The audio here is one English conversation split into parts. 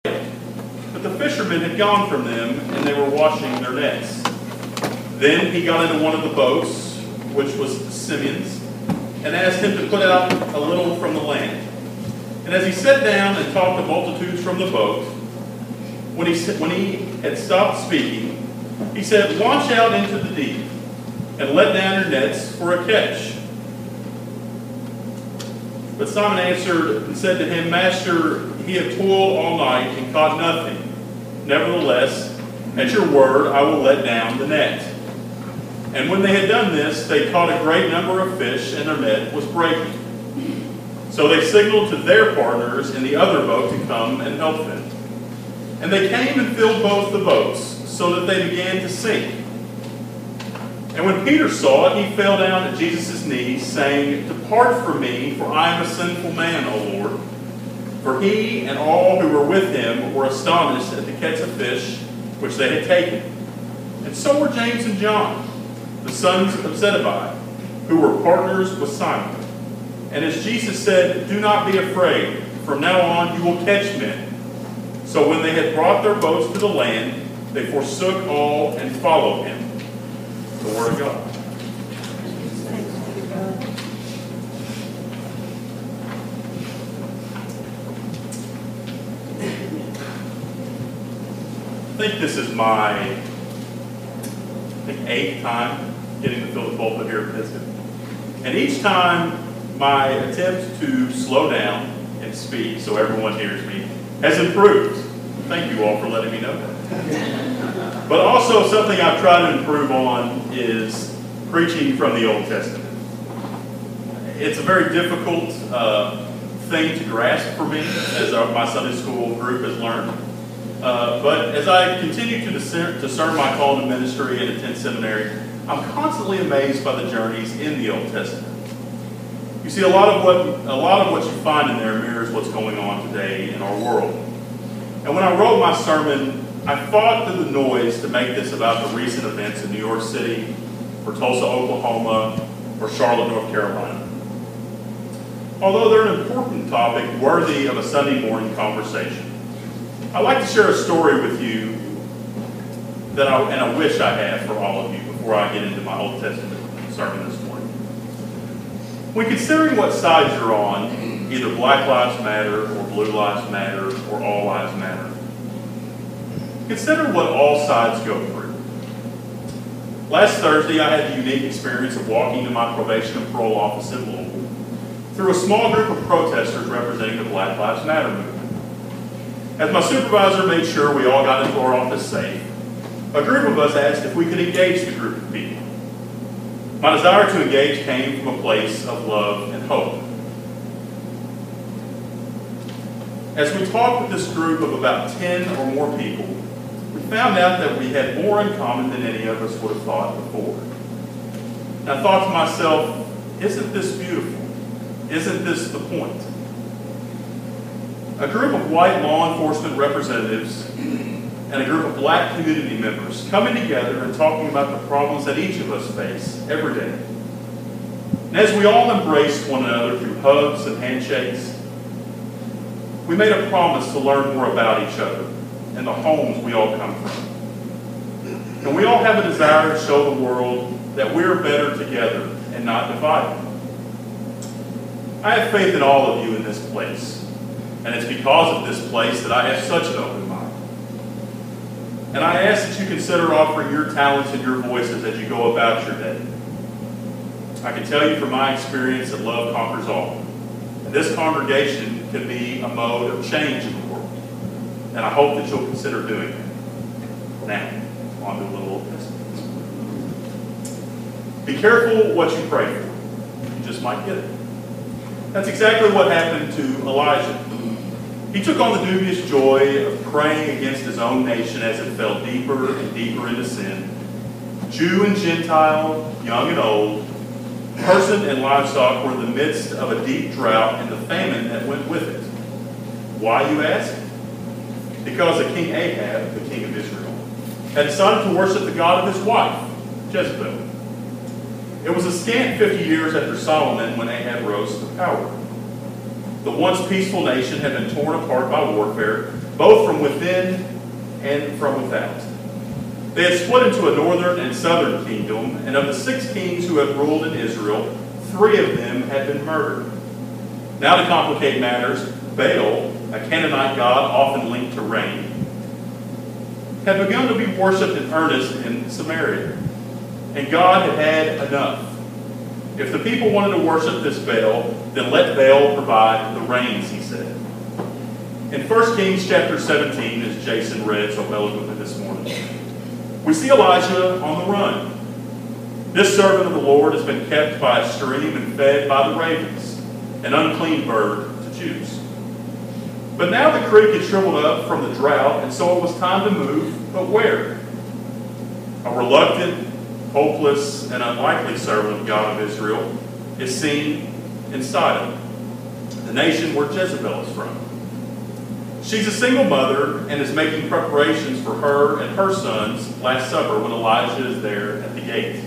But the fishermen had gone from them, and they were washing their nets. Then he got into one of the boats, which was Simeon's, and asked him to put out a little from the land. And as he sat down and talked to multitudes from the boat, when he had stopped speaking, he said, "Launch out into the deep, and let down your nets for a catch." But Simon answered and said to him, "Master, he had toiled all night and caught nothing. Nevertheless, at your word, I will let down the net." And when they had done this, they caught a great number of fish, and their net was breaking. So they signaled to their partners in the other boat to come and help them. And they came and filled both the boats, so that they began to sink. And when Peter saw it, he fell down at Jesus' knees, saying, "Depart from me, for I am a sinful man, O Lord." For he and all who were with him were astonished at the catch of fish which they had taken. And so were James and John, the sons of Zebedee, who were partners with Simon. And as Jesus said, "Do not be afraid. From now on you will catch men." So when they had brought their boats to the land, they forsook all and followed him. The Word of God. I think this is my 8th time getting to fill the pulpit here at Pisgah. And each time my attempt to slow down and speak so everyone hears me has improved. Thank you all for letting me know that. But also something I've tried to improve on is preaching from the Old Testament. It's a very difficult thing to grasp for me, as my Sunday school group has learned. But as I continue to discern my call to ministry and attend seminary, I'm constantly amazed by the journeys in the Old Testament. You see, a lot of what you find in there mirrors what's going on today in our world. And when I wrote my sermon, I fought through the noise to make this about the recent events in New York City, or Tulsa, Oklahoma, or Charlotte, North Carolina. Although they're an important topic worthy of a Sunday morning conversation, I'd like to share a story with you that I wish I had for all of you before I get into my Old Testament sermon this morning. When considering what side you're on, either Black Lives Matter or Blue Lives Matter or All Lives Matter, consider what all sides go through. Last Thursday, I had the unique experience of walking to my probation and parole office in Louisville through a small group of protesters representing the Black Lives Matter movement. As my supervisor made sure we all got into our office safe, a group of us asked if we could engage the group of people. My desire to engage came from a place of love and hope. As we talked with this group of about 10 or more people, we found out that we had more in common than any of us would have thought before. And I thought to myself, isn't this beautiful? Isn't this the point? A group of white law enforcement representatives and a group of black community members coming together and talking about the problems that each of us face every day. And as we all embraced one another through hugs and handshakes, we made a promise to learn more about each other and the homes we all come from. And we all have a desire to show the world that we're better together and not divided. I have faith in all of you in this place, and it's because of this place that I have such an open mind. And I ask that you consider offering your talents and your voices as you go about your day. I can tell you from my experience that love conquers all. And this congregation can be a mode of change in the world. And I hope that you'll consider doing it. Now, on to a little Old Testament. Be careful what you pray for. You just might get it. That's exactly what happened to Elijah. He took on the dubious joy of praying against his own nation as it fell deeper and deeper into sin. Jew and Gentile, young and old, person and livestock were in the midst of a deep drought and the famine that went with it. Why, you ask? Because the King Ahab, the king of Israel, had decided to worship the god of his wife, Jezebel. It was a scant 50 years after Solomon when Ahab rose to power. The once peaceful nation had been torn apart by warfare, both from within and from without. They had split into a northern and southern kingdom, and of the 6 kings who had ruled in Israel, 3 of them had been murdered. Now to complicate matters, Baal, a Canaanite god often linked to rain, had begun to be worshipped in earnest in Samaria. And God had had enough. If the people wanted to worship this Baal, then let Baal provide the rains, he said. In 1 Kings chapter 17, as Jason read so eloquently this morning, we see Elijah on the run. This servant of the Lord has been kept by a stream and fed by the ravens, an unclean bird to Jews. But now the creek had shriveled up from the drought, and so it was time to move, but where? A reluctant, hopeless, and unlikely servant of God of Israel is seen in Sidon, the nation where Jezebel is from. She's a single mother and is making preparations for her and her son's last supper when Elijah is there at the gate.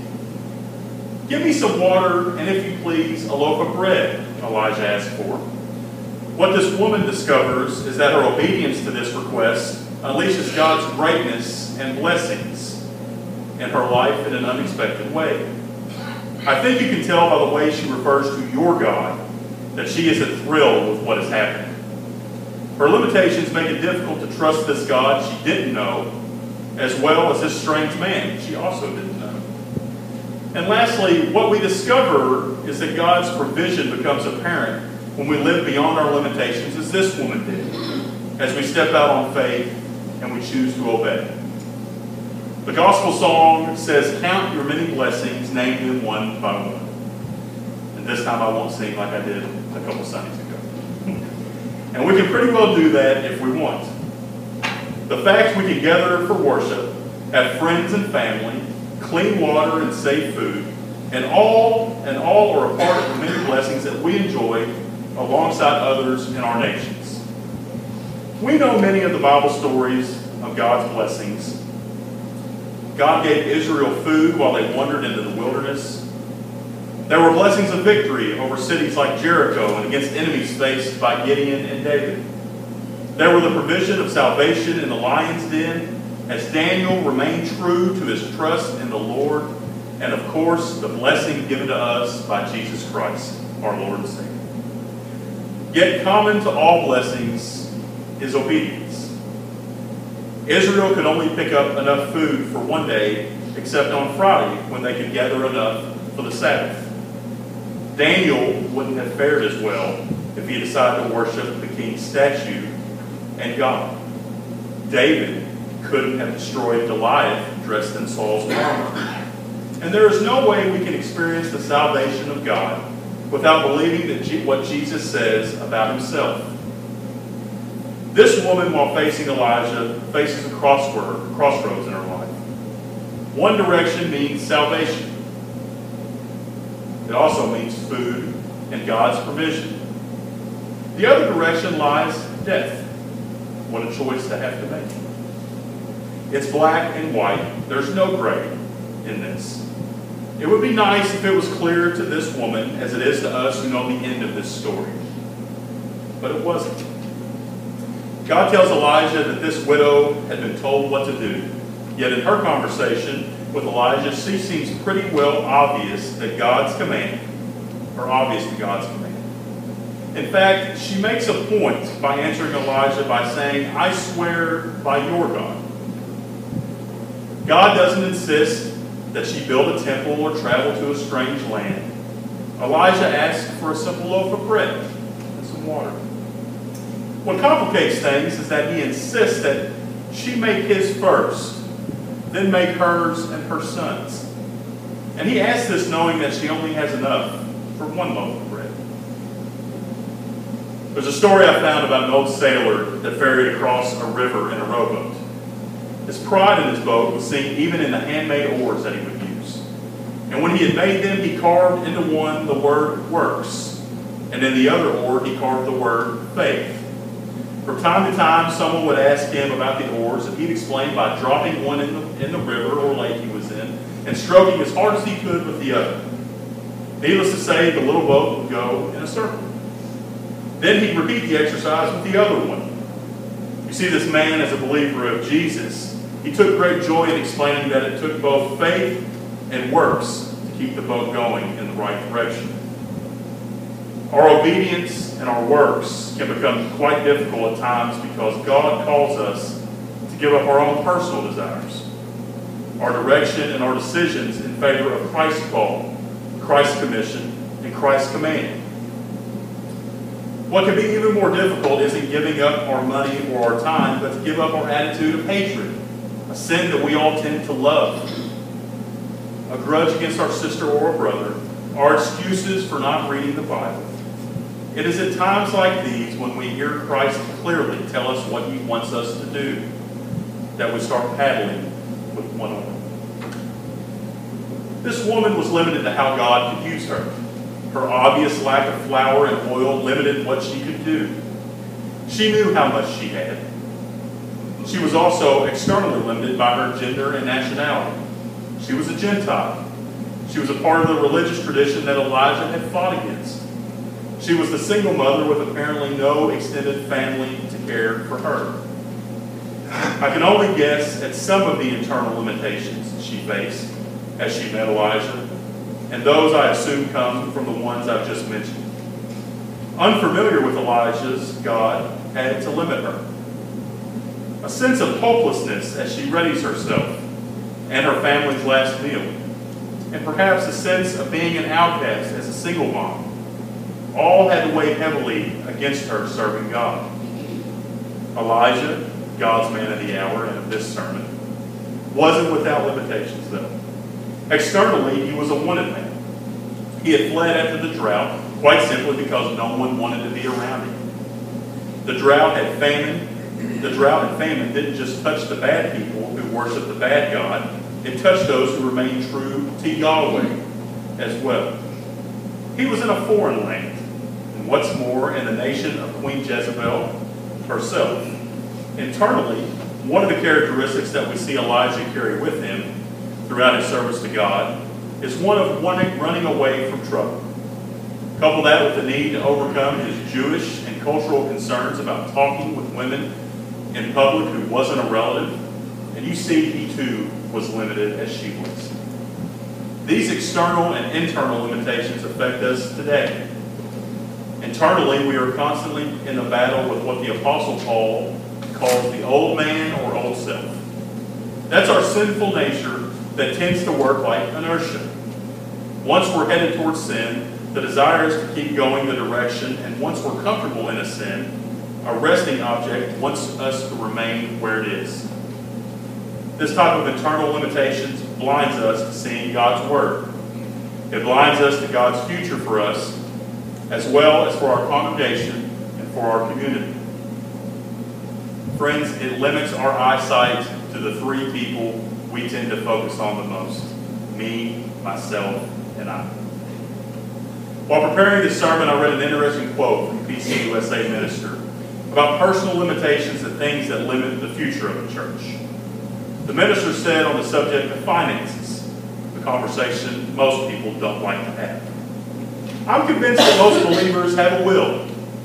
Give me some water, and if you please, a loaf of bread, Elijah asked for. What this woman discovers is that her obedience to this request unleashes God's greatness and blessings in her life in an unexpected way. I think you can tell by the way she refers to your God that she isn't thrilled with what is happening. Her limitations make it difficult to trust this God she didn't know, as well as this strange man she also didn't know. And lastly, what we discover is that God's provision becomes apparent when we live beyond our limitations, as this woman did, as we step out on faith and we choose to obey. The gospel song says, "Count your many blessings, name them one by one." And this time I won't sing like I did a couple Sundays ago. And we can pretty well do that if we want. The fact we can gather for worship, have friends and family, clean water and safe food, and all are a part of the many blessings that we enjoy alongside others in our nations. We know many of the Bible stories of God's blessings. God gave Israel food while they wandered into the wilderness. There were blessings of victory over cities like Jericho and against enemies faced by Gideon and David. There were the provision of salvation in the lion's den as Daniel remained true to his trust in the Lord, and of course the blessing given to us by Jesus Christ, our Lord and Savior. Yet common to all blessings is obedience. Israel could only pick up enough food for one day, except on Friday when they could gather enough for the Sabbath. Daniel wouldn't have fared as well if he decided to worship the king's statue and God. David couldn't have destroyed Goliath dressed in Saul's armor. And there is no way we can experience the salvation of God without believing that what Jesus says about himself. This woman, while facing Elijah, faces a crossroads in her life. One direction means salvation. It also means food and God's provision. The other direction lies death. What a choice to have to make. It's black and white. There's no gray in this. It would be nice if it was clear to this woman as it is to us who know the end of this story. But it wasn't. God tells Elijah that this widow had been told what to do. Yet in her conversation with Elijah, she seems pretty well obvious to God's command. In fact, she makes a point by answering Elijah by saying, "I swear by your God." God doesn't insist that she build a temple or travel to a strange land. Elijah asks for a simple loaf of bread and some water. What complicates things is that he insists that she make his first, then make hers and her sons. And he asks this knowing that she only has enough for one loaf of bread. There's a story I found about an old sailor that ferried across a river in a rowboat. His pride in his boat was seen even in the handmade oars that he would use. And when he had made them, he carved into one the word works, and in the other oar he carved the word faith. From time to time, someone would ask him about the oars, and he'd explain by dropping one in the river or lake he was in and stroking as hard as he could with the other. Needless to say, the little boat would go in a circle. Then he'd repeat the exercise with the other one. You see, this man, as a believer of Jesus, he took great joy in explaining that it took both faith and works to keep the boat going in the right direction. Our obedience and our works can become quite difficult at times because God calls us to give up our own personal desires, our direction and our decisions in favor of Christ's call, Christ's commission, and Christ's command. What can be even more difficult isn't giving up our money or our time, but to give up our attitude of hatred, a sin that we all tend to love. A grudge against our sister or a brother, our excuses for not reading the Bible. It is at times like these, when we hear Christ clearly tell us what he wants us to do, that we start paddling with one oar. This woman was limited to how God could use her. Her obvious lack of flour and oil limited what she could do. She knew how much she had. She was also externally limited by her gender and nationality. She was a Gentile. She was a part of the religious tradition that Elijah had fought against. She was the single mother with apparently no extended family to care for her. I can only guess at some of the internal limitations she faced as she met Elijah, and those I assume come from the ones I've just mentioned. Unfamiliar with Elijah's God had to limit her. A sense of hopelessness as she readies herself and her family's last meal, and perhaps a sense of being an outcast as a single mom, all had to weigh heavily against her serving God. Elijah, God's man of the hour and of this sermon, wasn't without limitations though. Externally, he was a wanted man. He had fled after the drought, quite simply because no one wanted to be around him. The drought and famine didn't just touch the bad people who worshiped the bad God, it touched those who remained true to Yahweh as well. He was in a foreign land, and what's more, in the nation of Queen Jezebel herself. Internally, one of the characteristics that we see Elijah carry with him throughout his service to God is one of running away from trouble. Couple that with the need to overcome his Jewish and cultural concerns about talking with women in public who wasn't a relative, and you see he too was limited as she was. These external and internal limitations affect us today. Internally, we are constantly in a battle with what the Apostle Paul calls the old man or old self. That's our sinful nature that tends to work like inertia. Once we're headed towards sin, the desire is to keep going the direction, and once we're comfortable in a sin, a resting object wants us to remain where it is. This type of internal limitations blinds us to seeing God's Word. It blinds us to God's future for us, as well as for our congregation and for our community. Friends, it limits our eyesight to the three people we tend to focus on the most: me, myself, and I. While preparing this sermon, I read an interesting quote from PCUSA minister about personal limitations and things that limit the future of the church. The minister said on the subject of finances, the conversation most people don't like to have. I'm convinced that most believers have a will.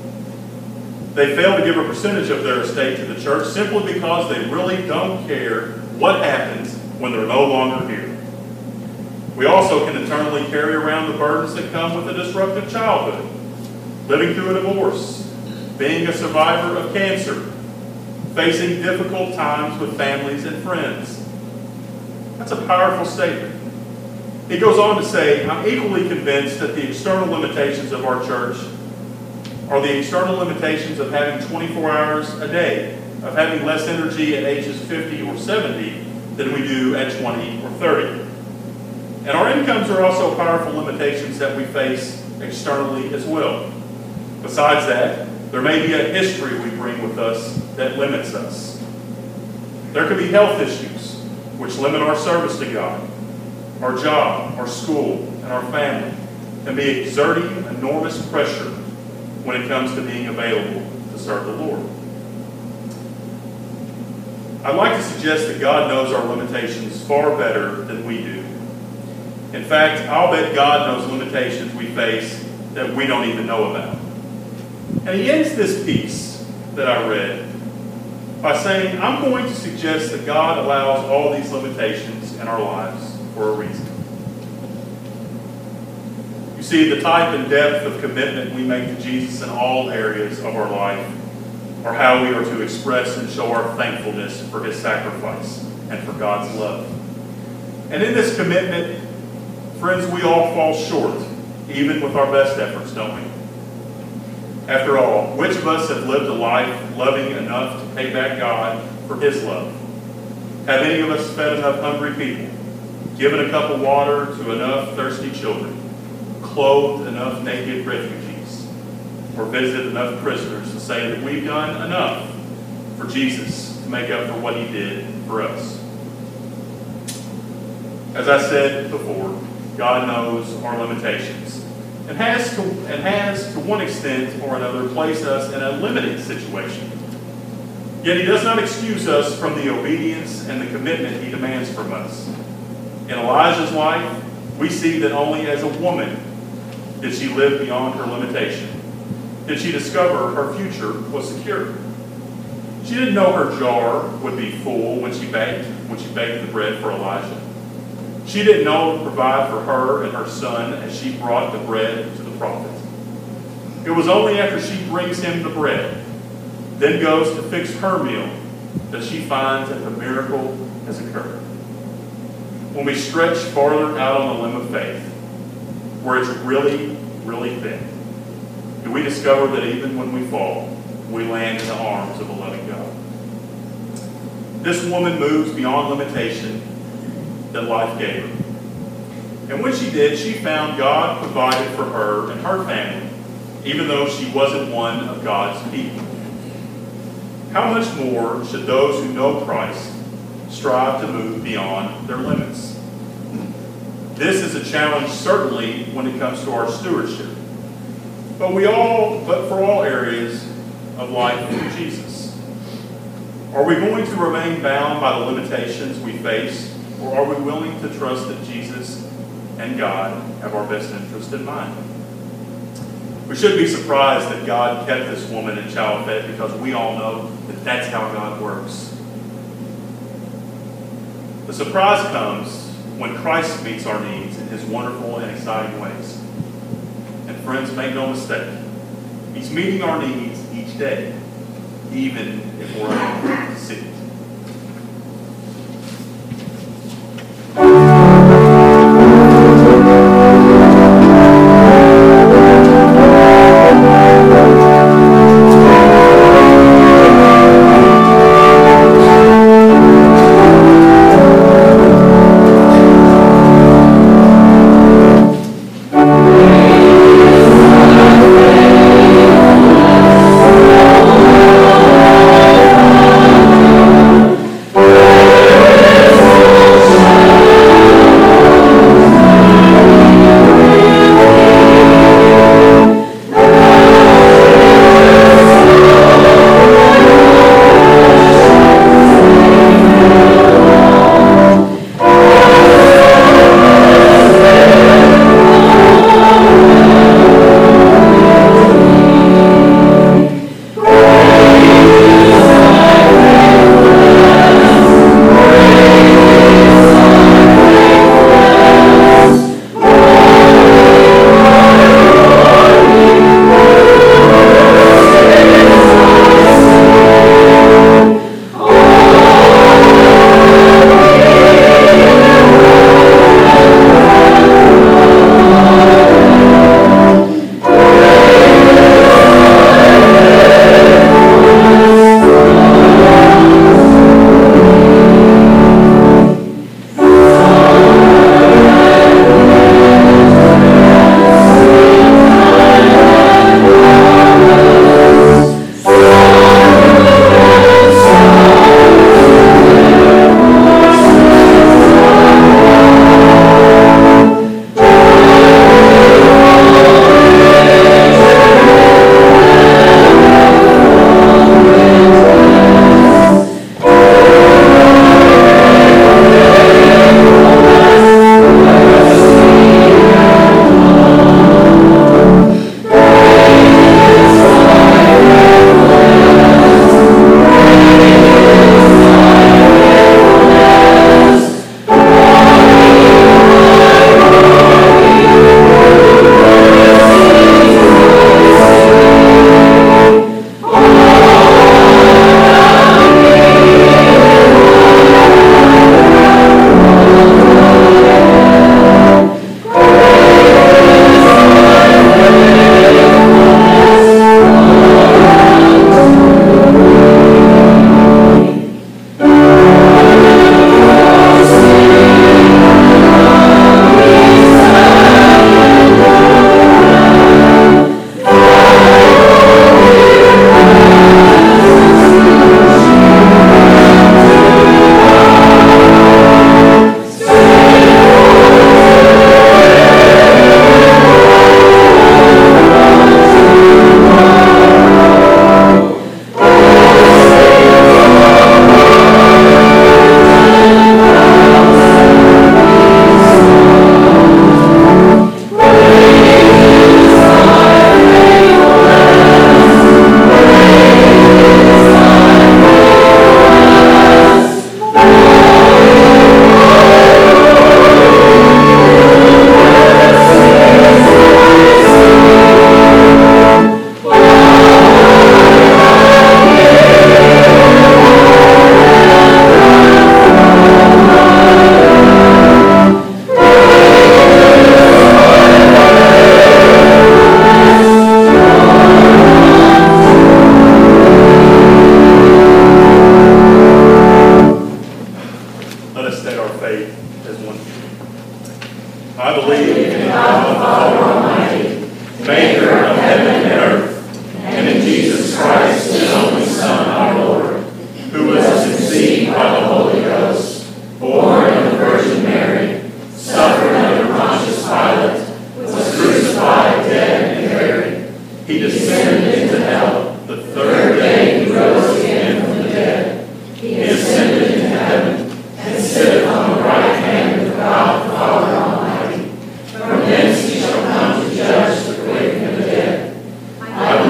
They fail to give a percentage of their estate to the church simply because they really don't care what happens when they're no longer here. We also can internally carry around the burdens that come with a disruptive childhood, living through a divorce, being a survivor of cancer, facing difficult times with families and friends. That's a powerful statement. He goes on to say, I'm equally convinced that the external limitations of our church are the external limitations of having 24 hours a day, of having less energy at ages 50 or 70 than we do at 20 or 30. And our incomes are also powerful limitations that we face externally as well. Besides that, there may be a history we bring with us that limits us. There could be health issues which limit our service to God. Our job, our school, and our family can be exerting enormous pressure when it comes to being available to serve the Lord. I'd like to suggest that God knows our limitations far better than we do. In fact, I'll bet God knows limitations we face that we don't even know about. And he ends this piece that I read by saying, I'm going to suggest that God allows all these limitations in our lives for a reason. You see, the type and depth of commitment we make to Jesus in all areas of our life are how we are to express and show our thankfulness for his sacrifice and for God's love. And in this commitment, friends, we all fall short, even with our best efforts, don't we? After all, which of us have lived a life loving enough to pay back God for his love? Have any of us fed enough hungry people, given a cup of water to enough thirsty children, clothed enough naked refugees, or visited enough prisoners to say that we've done enough for Jesus to make up for what he did for us? As I said before, God knows our limitations and has to one extent or another placed us in a limited situation. Yet he does not excuse us from the obedience and the commitment he demands from us. In Elijah's life, we see that only as a woman did she live beyond her limitation. Did she discover her future was secure. She didn't know her jar would be full when she baked the bread for Elijah. She didn't know to provide for her and her son as she brought the bread to the prophet. It was only after she brings him the bread, then goes to fix her meal, that she finds that the miracle has occurred. When we stretch farther out on the limb of faith, where it's really, really thin, do we discover that even when we fall, we land in the arms of a loving God. This woman moves beyond limitation that life gave her. And when she did, she found God provided for her and her family, even though she wasn't one of God's people. How much more should those who know Christ strive to move beyond their limits? This is a challenge certainly when it comes to our stewardship, but for all areas of life through Jesus. Are we going to remain bound by the limitations we face, or are we willing to trust that Jesus and God have our best interest in mind? We shouldn't be surprised that God kept this woman in childbed, because we all know that that's how God works. The surprise comes when Christ meets our needs in his wonderful and exciting ways. And friends, make no mistake, he's meeting our needs each day, even if we're unable to see it.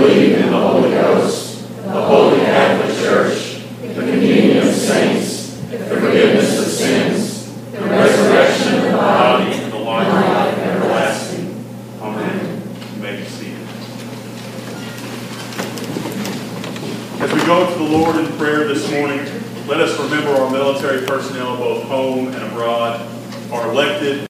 believe in the Holy Ghost, the Holy Catholic Church, the communion of saints, the forgiveness of sins, the resurrection of the body, and the life everlasting. Amen. You may be seated. As we go to the Lord in prayer this morning, let us remember our military personnel, both home and abroad, our elected